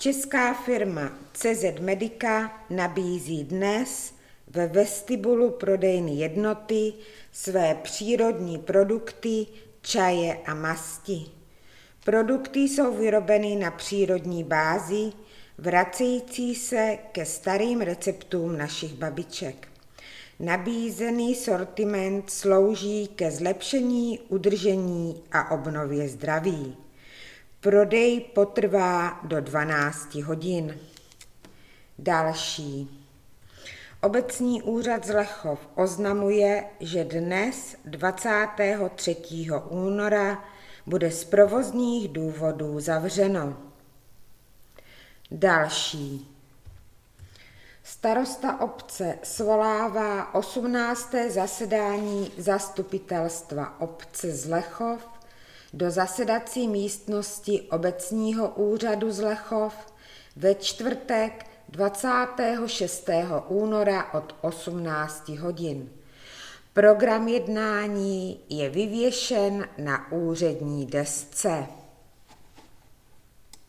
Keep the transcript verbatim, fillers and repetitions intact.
Česká firma C Z Medica nabízí dnes ve vestibulu prodejny jednoty své přírodní produkty, čaje a masti. Produkty jsou vyrobeny na přírodní bázi, vracející se ke starým receptům našich babiček. Nabízený sortiment slouží ke zlepšení, udržení a obnově zdraví. Prodej potrvá do dvanácti hodin. Další. Obecní úřad Zlechov oznamuje, že dnes, dvacátého třetího února, bude z provozních důvodů zavřeno. Další. Starosta obce svolává osmnácté zasedání zastupitelstva obce Zlechov do zasedací místnosti obecního úřadu Zlechov ve čtvrtek dvacátého šestého února od osmnácti hodin. Program jednání je vyvěšen na úřední desce.